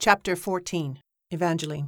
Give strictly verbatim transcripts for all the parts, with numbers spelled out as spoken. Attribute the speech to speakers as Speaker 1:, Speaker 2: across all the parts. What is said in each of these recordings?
Speaker 1: Chapter fourteen. Evangeline.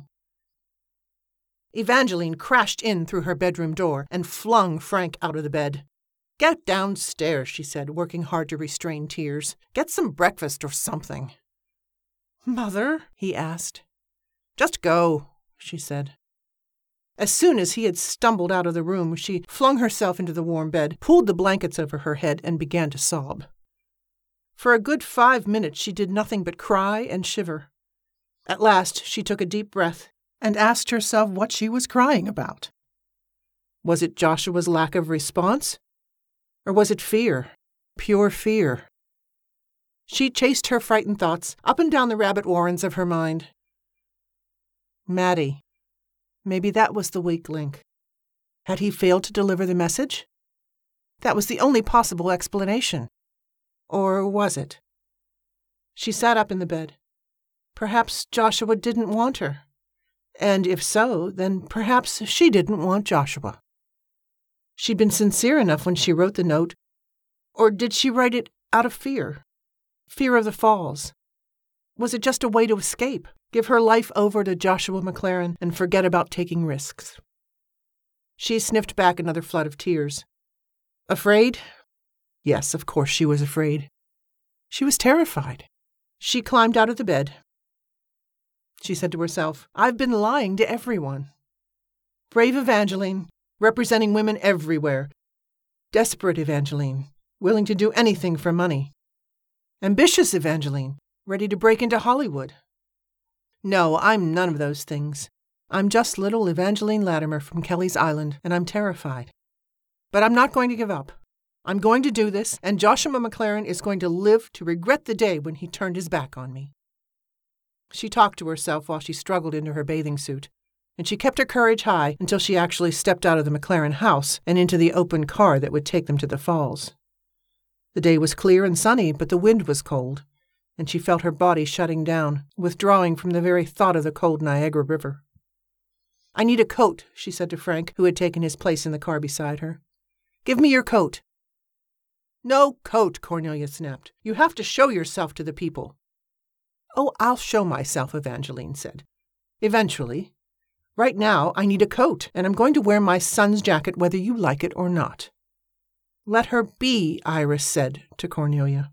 Speaker 1: Evangeline crashed in through her bedroom door and flung Frank out of the bed. "Get downstairs," she said, working hard to restrain tears. "Get some breakfast or something." "Mother?" he asked. "Just go," she said. As soon as he had stumbled out of the room, she flung herself into the warm bed, pulled the blankets over her head, and began to sob. For a good five minutes she did nothing but cry and shiver. At last she took a deep breath and asked herself what she was crying about. Was it Joshua's lack of response? Or was it fear, pure fear? She chased her frightened thoughts up and down the rabbit warrens of her mind. Maddie. Maybe that was the weak link. Had he failed to deliver the message? That was the only possible explanation. Or was it? She sat up in the bed. Perhaps Joshua didn't want her. And if so, then perhaps she didn't want Joshua. She'd been sincere enough when she wrote the note. Or did she write it out of fear? Fear of the falls? Was it just a way to escape? Give her life over to Joshua McLaren and forget about taking risks? She sniffed back another flood of tears. Afraid? Yes, of course she was afraid. She was terrified. She climbed out of the bed. She said to herself, "I've been lying to everyone." Brave Evangeline, representing women everywhere. Desperate Evangeline, willing to do anything for money. Ambitious Evangeline, ready to break into Hollywood. No, I'm none of those things. I'm just little Evangeline Latimer from Kelly's Island, and I'm terrified. But I'm not going to give up. I'm going to do this, and Joshua McLaren is going to live to regret the day when he turned his back on me. She talked to herself while she struggled into her bathing suit, and she kept her courage high until she actually stepped out of the McLaren house and into the open car that would take them to the falls. The day was clear and sunny, but the wind was cold, and she felt her body shutting down, withdrawing from the very thought of the cold Niagara River. "I need a coat," she said to Frank, who had taken his place in the car beside her. "Give me your coat." "No coat," Cornelia snapped. "You have to show yourself to the people." "Oh, I'll show myself," Evangeline said. "Eventually. Right now, I need a coat, and I'm going to wear my son's jacket whether you like it or not." "Let her be," Iris said to Cornelia.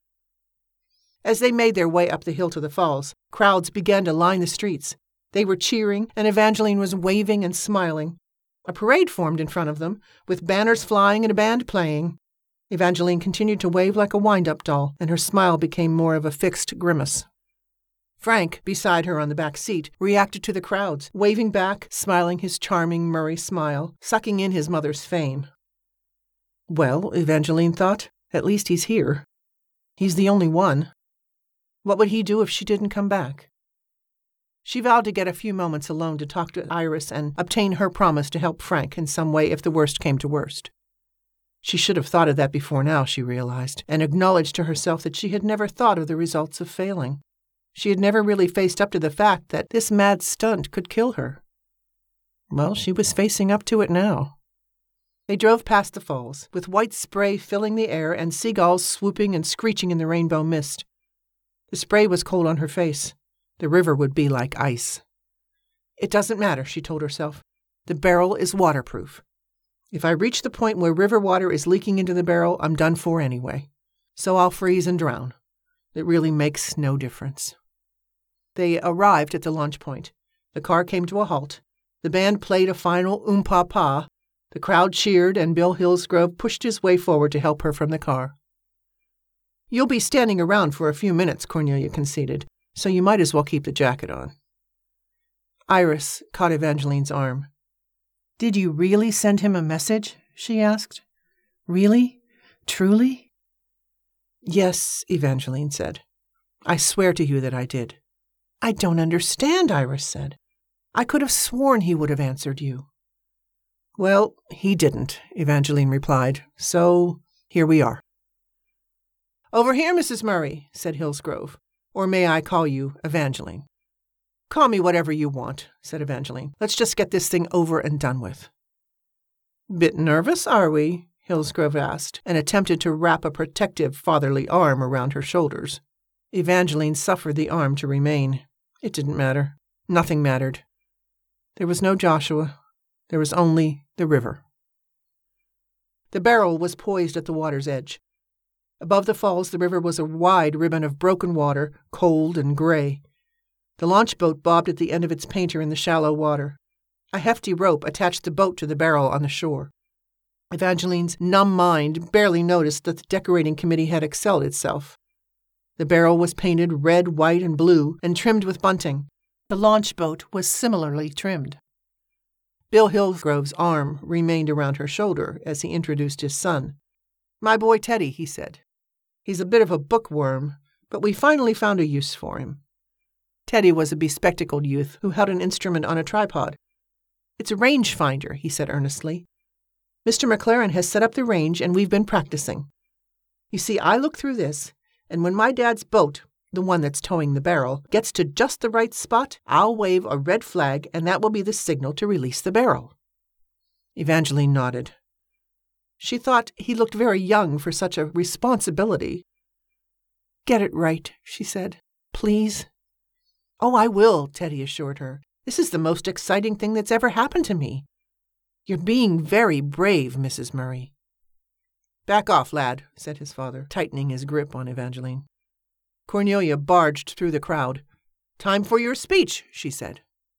Speaker 1: As they made their way up the hill to the falls, crowds began to line the streets. They were cheering, and Evangeline was waving and smiling. A parade formed in front of them, with banners flying and a band playing. Evangeline continued to wave like a wind-up doll, and her smile became more of a fixed grimace. Frank, beside her on the back seat, reacted to the crowds, waving back, smiling his charming Murray smile, sucking in his mother's fame. Well, Evangeline thought, at least he's here. He's the only one. What would he do if she didn't come back? She vowed to get a few moments alone to talk to Iris and obtain her promise to help Frank in some way if the worst came to worst. She should have thought of that before now, she realized, and acknowledged to herself that she had never thought of the results of failing. She had never really faced up to the fact that this mad stunt could kill her. Well, she was facing up to it now. They drove past the falls, with white spray filling the air and seagulls swooping and screeching in the rainbow mist. The spray was cold on her face. The river would be like ice. It doesn't matter, she told herself. The barrel is waterproof. If I reach the point where river water is leaking into the barrel, I'm done for anyway. So I'll freeze and drown. It really makes no difference. They arrived at the launch point. The car came to a halt. The band played a final oom-pa-pa. The crowd cheered, and Bill Hillsgrove pushed his way forward to help her from the car. "You'll be standing around for a few minutes," Cornelia conceded, "so you might as well keep the jacket on." Iris caught Evangeline's arm. "Did you really send him a message?" she asked. "Really? Truly?" "Yes," Evangeline said. "I swear to you that I did." "I don't understand," Iris said. "I could have sworn he would have answered you." "Well, he didn't," Evangeline replied, "so here we are." "Over here, Missus Murray," said Hillsgrove. "Or may I call you Evangeline?" "Call me whatever you want," said Evangeline. "Let's just get this thing over and done with." "Bit nervous, are we?" Hillsgrove asked, and attempted to wrap a protective fatherly arm around her shoulders. Evangeline suffered the arm to remain. It didn't matter. Nothing mattered. There was no Joshua. There was only the river. The barrel was poised at the water's edge. Above the falls, the river was a wide ribbon of broken water, cold and gray. The launch boat bobbed at the end of its painter in the shallow water. A hefty rope attached the boat to the barrel on the shore. Evangeline's numb mind barely noticed that the decorating committee had excelled itself. The barrel was painted red, white, and blue, and trimmed with bunting. The launch boat was similarly trimmed. Bill Hillsgrove's arm remained around her shoulder as he introduced his son. "My boy Teddy," he said. "He's a bit of a bookworm, but we finally found a use for him." Teddy was a bespectacled youth who held an instrument on a tripod. "It's a range finder," he said earnestly. "Mister McLaren has set up the range, and we've been practicing. You see, I look through this, and when my dad's boat, the one that's towing the barrel, gets to just the right spot, I'll wave a red flag, and that will be the signal to release the barrel." Evangeline nodded. She thought he looked very young for such a responsibility. "Get it right," she said. "Please." "Oh, I will," Teddy assured her. "This is the most exciting thing that's ever happened to me. You're being very brave, Missus Murray." "Back off, lad," said his father, tightening his grip on Evangeline. Cornelia barged through the crowd. "Time for your speech," she said.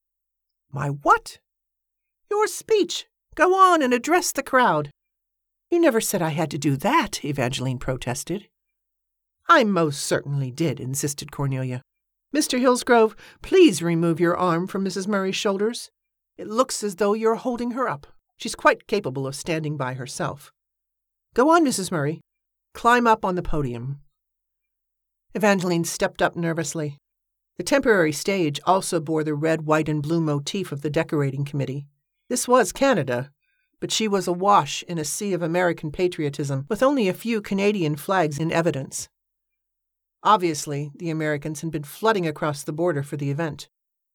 Speaker 1: "My what?" "Your speech. Go on and address the crowd." "You never said I had to do that," Evangeline protested. "I most certainly did," insisted Cornelia. "Mister Hillsgrove, please remove your arm from Missus Murray's shoulders. It looks as though you're holding her up. She's quite capable of standing by herself. Go on, Missus Murray. Climb up on the podium." Evangeline stepped up nervously. The temporary stage also bore the red, white, and blue motif of the decorating committee. This was Canada, but she was awash in a sea of American patriotism, with only a few Canadian flags in evidence. Obviously, the Americans had been flooding across the border for the event.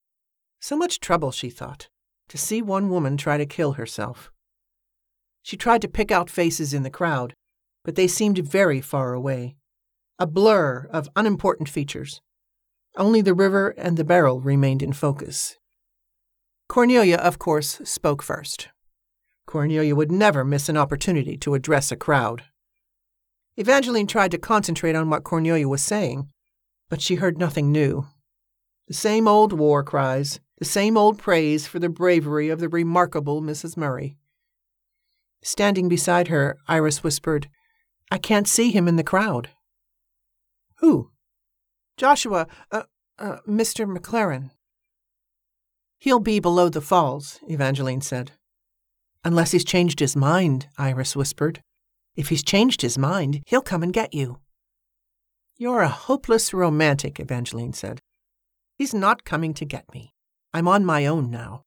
Speaker 1: So much trouble, she thought, to see one woman try to kill herself. She tried to pick out faces in the crowd, but they seemed very far away. A blur of unimportant features. Only the river and the barrel remained in focus. Cornelia, of course, spoke first. Cornelia would never miss an opportunity to address a crowd. Evangeline tried to concentrate on what Cornelia was saying, but she heard nothing new. The same old war cries, the same old praise for the bravery of the remarkable Missus Murray. Standing beside her, Iris whispered, "I can't see him in the crowd." "Who?" "Joshua, uh, uh, Mister McLaren." "He'll be below the falls," Evangeline said. "Unless he's changed his mind," Iris whispered. "If he's changed his mind, he'll come and get you." "You're a hopeless romantic," Evangeline said. "He's not coming to get me. I'm on my own now."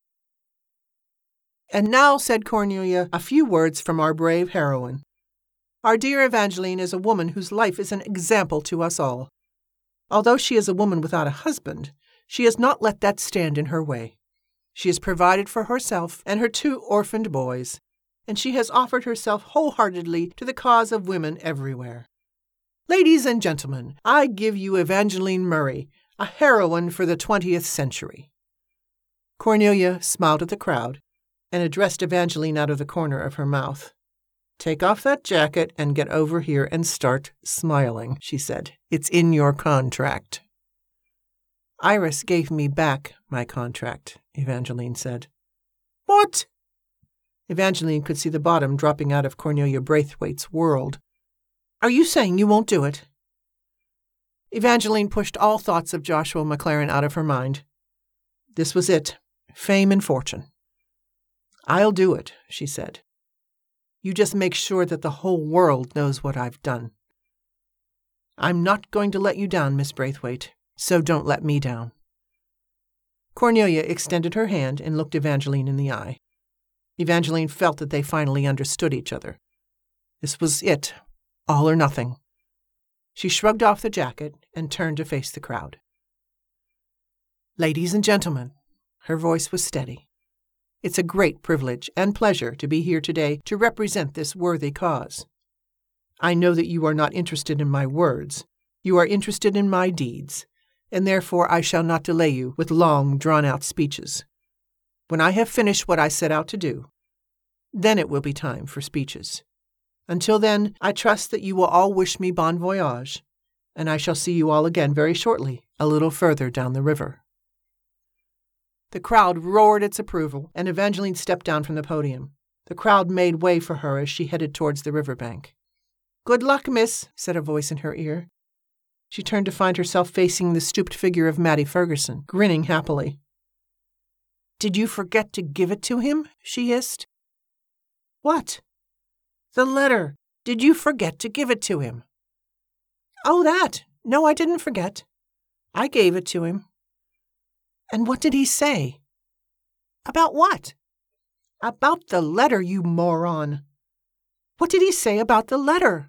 Speaker 1: "And now," said Cornelia, "a few words from our brave heroine. Our dear Evangeline is a woman whose life is an example to us all. Although she is a woman without a husband, she has not let that stand in her way. She has provided for herself and her two orphaned boys, and she has offered herself wholeheartedly to the cause of women everywhere. Ladies and gentlemen, I give you Evangeline Murray, a heroine for the twentieth century." Cornelia smiled at the crowd and addressed Evangeline out of the corner of her mouth. "Take off that jacket and get over here and start smiling," she said. "It's in your contract." "Iris gave me back my contract," Evangeline said. "What?" Evangeline could see the bottom dropping out of Cornelia Braithwaite's world. "Are you saying you won't do it?" Evangeline pushed all thoughts of Joshua McLaren out of her mind. This was it, fame and fortune. "I'll do it," she said. "You just make sure that the whole world knows what I've done. I'm not going to let you down, Miss Braithwaite, so don't let me down." Cornelia extended her hand and looked Evangeline in the eye. Evangeline felt that they finally understood each other. This was it, all or nothing. She shrugged off the jacket and turned to face the crowd. "Ladies and gentlemen," her voice was steady, "it's a great privilege and pleasure to be here today to represent this worthy cause. I know that you are not interested in my words. You are interested in my deeds, and therefore I shall not delay you with long, drawn-out speeches. When I have finished what I set out to do, then it will be time for speeches. Until then, I trust that you will all wish me bon voyage, and I shall see you all again very shortly, a little further down the river." The crowd roared its approval, and Evangeline stepped down from the podium. The crowd made way for her as she headed towards the riverbank. "Good luck, miss," said a voice in her ear. She turned to find herself facing the stooped figure of Mattie Ferguson, grinning happily. "Did you forget to give it to him?" she hissed. "What?" "The letter. Did you forget to give it to him?" "Oh, that. No, I didn't forget. I gave it to him." "And what did he say?" "About what?" "About the letter, you moron." "What did he say about the letter?"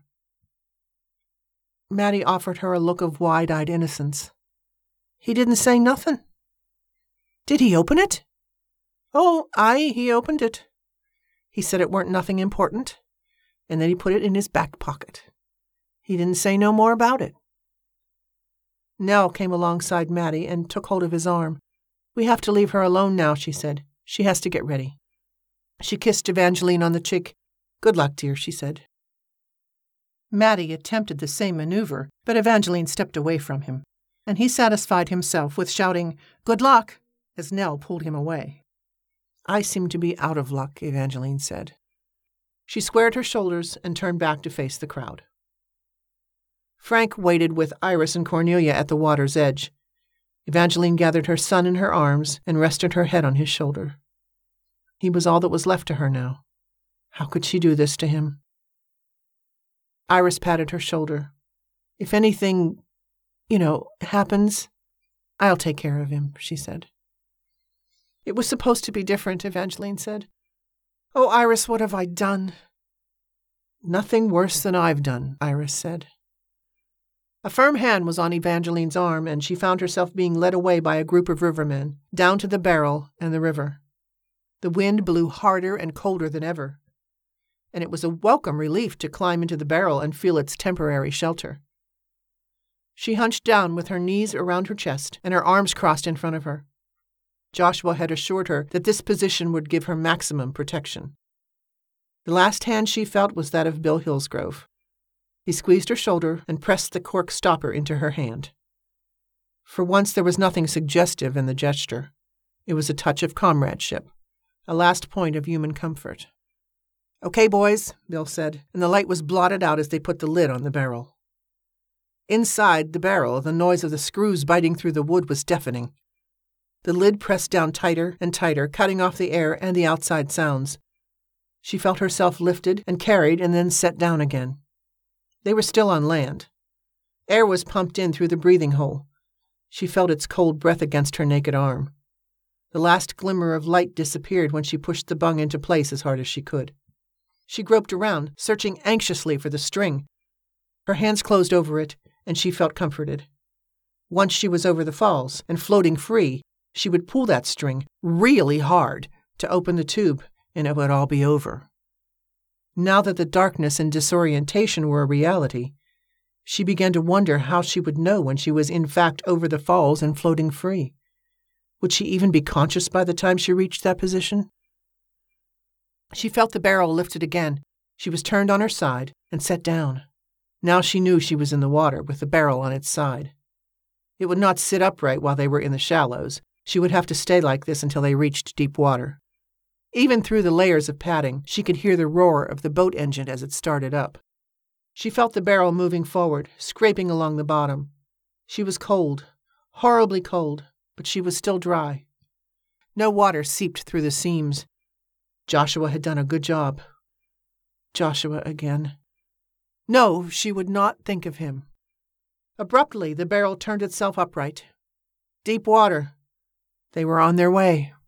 Speaker 1: Mattie offered her a look of wide-eyed innocence. "He didn't say nothing." "Did he open it?" "Oh, aye, he opened it. He said it weren't nothing important, and then he put it in his back pocket. He didn't say no more about it." Nell came alongside Mattie and took hold of his arm. "We have to leave her alone now," she said. "She has to get ready." She kissed Evangeline on the cheek. "Good luck, dear," she said. Mattie attempted the same maneuver, but Evangeline stepped away from him, and he satisfied himself with shouting, "Good luck," as Nell pulled him away. "I seem to be out of luck," Evangeline said. She squared her shoulders and turned back to face the crowd. Frank waited with Iris and Cornelia at the water's edge. Evangeline gathered her son in her arms and rested her head on his shoulder. He was all that was left to her now. How could she do this to him? Iris patted her shoulder. "If anything, you know, happens, I'll take care of him," she said. "It was supposed to be different," Evangeline said. "Oh, Iris, what have I done?" "Nothing worse than I've done," Iris said. A firm hand was on Evangeline's arm, and she found herself being led away by a group of rivermen, down to the barrel and the river. The wind blew harder and colder than ever, and it was a welcome relief to climb into the barrel and feel its temporary shelter. She hunched down with her knees around her chest and her arms crossed in front of her. Joshua had assured her that this position would give her maximum protection. The last hand she felt was that of Bill Hillsgrove. He squeezed her shoulder and pressed the cork stopper into her hand. For once there was nothing suggestive in the gesture. It was a touch of comradeship, a last point of human comfort. "Okay, boys," Bill said, and the light was blotted out as they put the lid on the barrel. Inside the barrel, the noise of the screws biting through the wood was deafening. The lid pressed down tighter and tighter, cutting off the air and the outside sounds. She felt herself lifted and carried and then set down again. They were still on land. Air was pumped in through the breathing hole. She felt its cold breath against her naked arm. The last glimmer of light disappeared when she pushed the bung into place as hard as she could. She groped around, searching anxiously for the string. Her hands closed over it, and she felt comforted. Once she was over the falls and floating free, she would pull that string really hard to open the tube, and it would all be over. Now that the darkness and disorientation were a reality, she began to wonder how she would know when she was in fact over the falls and floating free. Would she even be conscious by the time she reached that position? She felt the barrel lifted again. She was turned on her side and set down. Now she knew she was in the water with the barrel on its side. It would not sit upright while they were in the shallows. She would have to stay like this until they reached deep water. Even through the layers of padding, she could hear the roar of the boat engine as it started up. She felt the barrel moving forward, scraping along the bottom. She was cold, horribly cold, but she was still dry. No water seeped through the seams. Joshua had done a good job. Joshua again. No, she would not think of him. Abruptly, the barrel turned itself upright. Deep water. They were on their way.